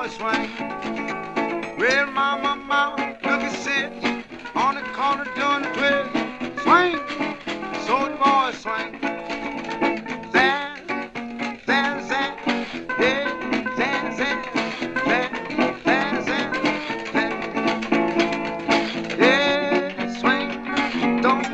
boy swing. Well, mama, look at sits on the corner doing the twist. Swing, soldier boy swing. Zan, zan, zan, yeah, zan, zan, zan, zan, zan, zan. Yeah, swing, don't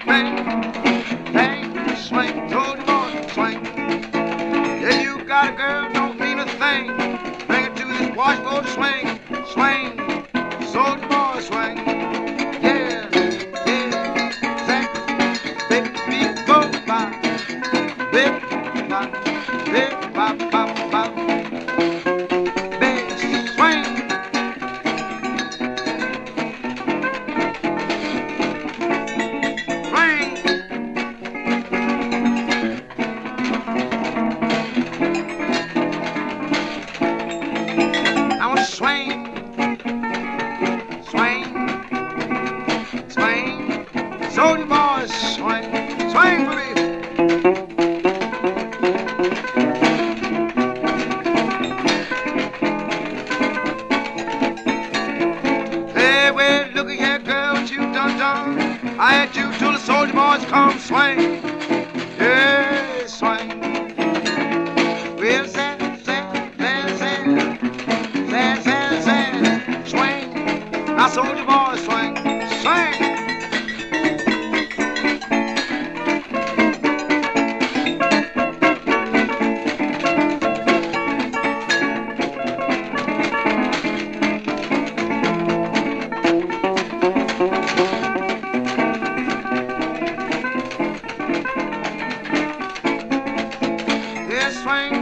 bang, swing, soldier boy swing. Yeah, you got a girl, don't mean a thing. Bring her to this washboard swing, swing, soldier boy swing. Yeah, yeah, zang, baby, go, bop, baby, bop, baby, bop, bop, bop. Baby, swing. Swing. I want to swing, swing, swing, soldier boy, swing, swing for me. Hey, well, look at here, girl, what you done. I had you till the soldier boys come swing. Yeah, swing. Well, zan, zan, zan, zan. Zan, zan, zan, swing. Now soldier boy swing, swing. Yeah, swing.